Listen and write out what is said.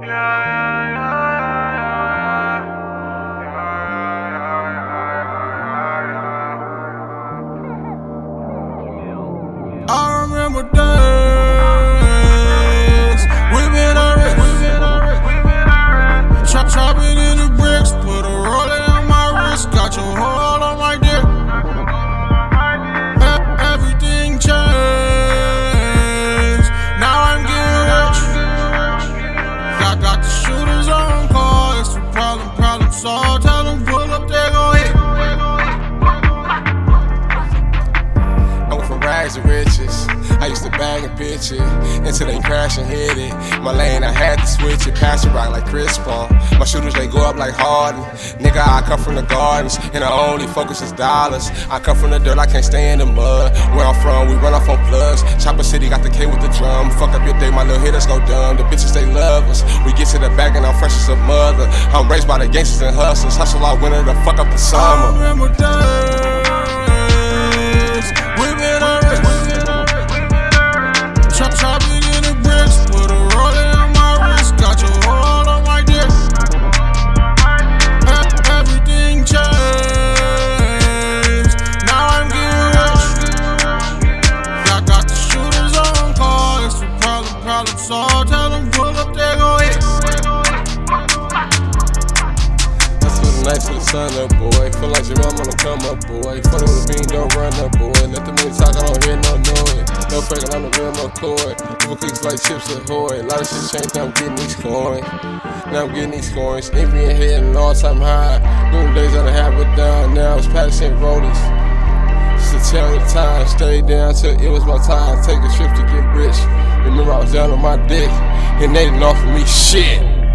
I remember days we've been alright. Chopping in the bricks, put a rolling on my wrist, got your hold on my dick. Everything changed. Now I'm getting rich. Got the shooters on call. It's a problem solved. Tell them pull up, they gon' hit. I went from rags to riches. I used to bag and bitch it until they crash and hit it. My lane, I had to switch it. Pass it right like Chris Paul. My shooters, they go up like Harden. Nigga, I come from the gardens, and I only focus is dollars. I come from the dirt, I can't stay in the mud. Where I'm from, we run off on plugs. Chopper City got the K with the drum. Fuck up your day, my little hitters go dumb. The bitches, they love us. We get to the bag and I'm fresh as a mother. I'm raised by the gangsters and hustlers. Hustle all winter to fuck up the summer. I remember days we've been alright. Chopping in the bricks, put a rolling on my wrist, got your hold on my dick. Everything changed. Now I'm getting rich. Got the shooters on call. It's a problem solved. Tell them pull up, they gon' hit. That's for the night to the sun up, boy. Feel like your mama wanna come up, boy. Funny with the bean, don't run up, boy. Let the money talk, I don't hear no noise. No faking, I'm the real McCoy. People clicks like chips ahoy. A lot of shit changed, now I'm getting these coins. Envy and hitting an all-time high. New days I done have it down. Now it's Patterson Rollies. Just to tell the time, stay down till it was my time. Take a trip to get rich. Remember I was down on my dick, and they didn't offer me shit.